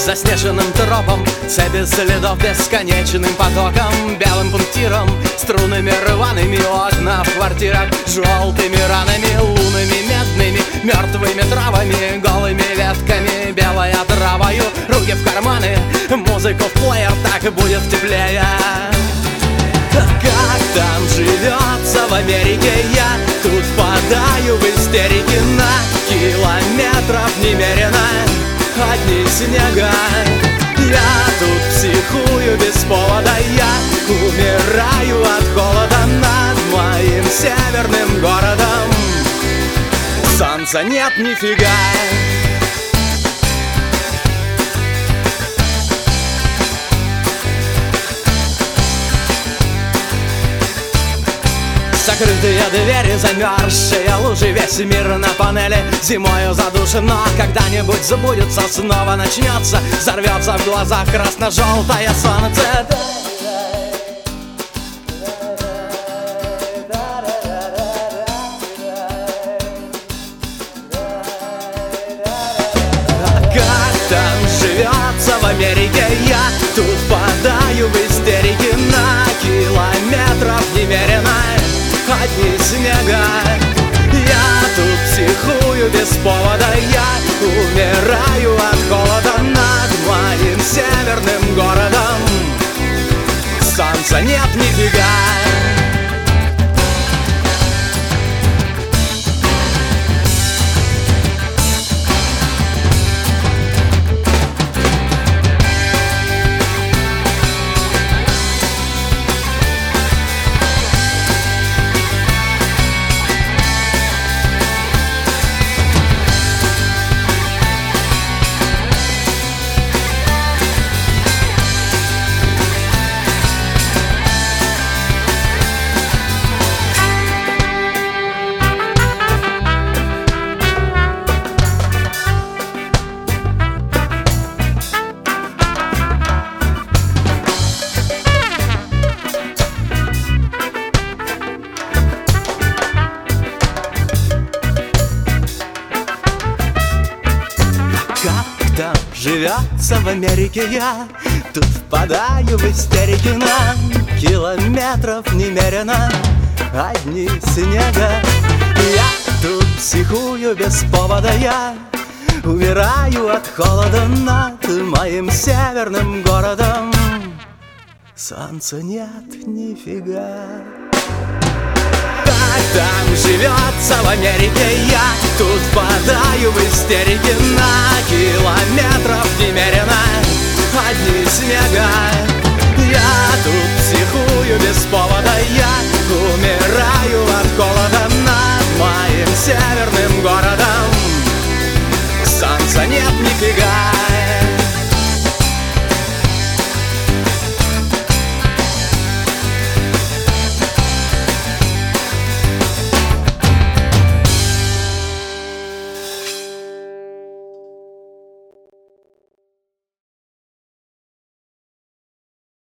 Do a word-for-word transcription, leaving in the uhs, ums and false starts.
заснеженным тропом, цепи следов бесконечным потоком, белым пунктиром, струнами рваными, окна в квартирах желтыми ранами, лунами медными, мертвыми травами, голыми ветками, белая травою, руки в карманы, музыку в плеер, так будет теплее. Как там живется в Америке, я тут впадаю в истерике на километров немерено, одни снега. Я тут психую без повода, я умираю от холода над моим северным городом. Солнца нет нифига. Закрытые двери, замерзшие лужи, весь мир на панели зимою задушен. Но когда-нибудь забудется, снова начнется, взорвется в глазах красно-желтое солнце. Как там живется в Америке, я тут впадаю в истерике на километров немерено, одни снега. Я тут психую без повода, я умираю от холода над моим северным городом. Солнца нет нифига. Там живется в Америке, я тут впадаю в истерике на километров немерено, одни снега. Я тут психую без повода, я умираю от холода над моим северным городом. Солнца нет нифига. Как там живется в Америке, я тут впадаю в истерике на километров немерено, одни снега. Я тут психую